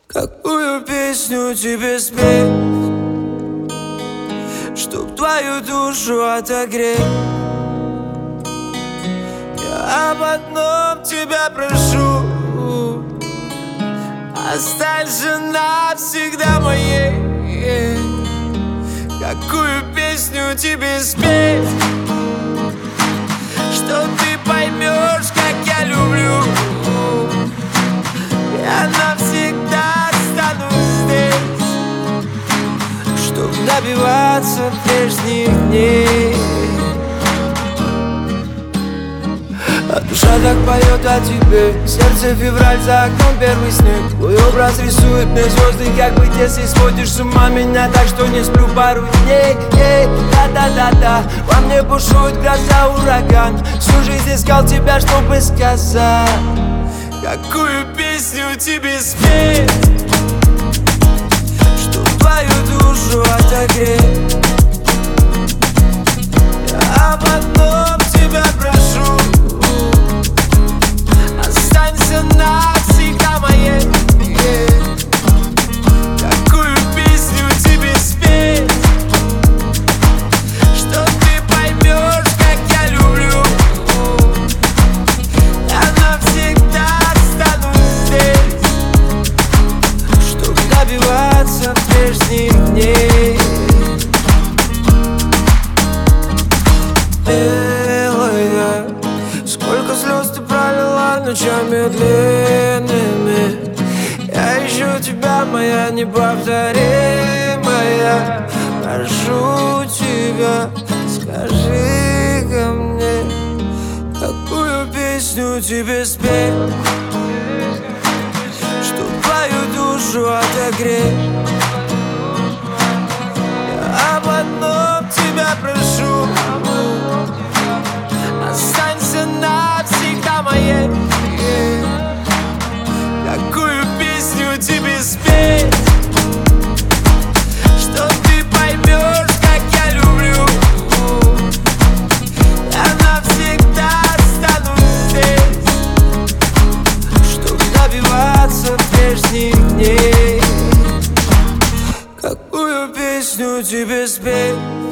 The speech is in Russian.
Какую песню тебе спеть, чтоб твою душу отогреть? Я об одном тебя прошу: останься навсегда моей. Какую песню тебе спеть, что ты поймешь, как я люблю? Я навсегда останусь здесь, чтоб добиваться прежних дней. А душа так поет о тебе, сердце февраль, за окном первый снег. Твой образ рисует мне звезды, как быть, если сводишь с ума меня так, что не сплю пару дней. Да-да-да-да, во мне бушует гроза, ураган. Всю жизнь искал тебя, чтобы сказать. Какую песню тебе спеть, чтоб твою душу отогреть? Я об одном тебя прошу: останься навсегда моей. Какую песню тебе спеть, что ты поймешь, как я люблю? Я навсегда останусь здесь, чтоб добиваться прежних дней. Белая, сколько слез ты пролила ночами длинными. Я ищу тебя, моя неповторимая. Прошу тебя, скажи ко мне, какую песню тебе спеть, чтоб твою душу отогреть? Я об одном тебя прошу: останься навсегда моей. Какую песню тебе спеть, что ты поймешь, как я люблю? Я навсегда останусь здесь, чтоб добиваться прежних дней. Какую песню тебе спеть,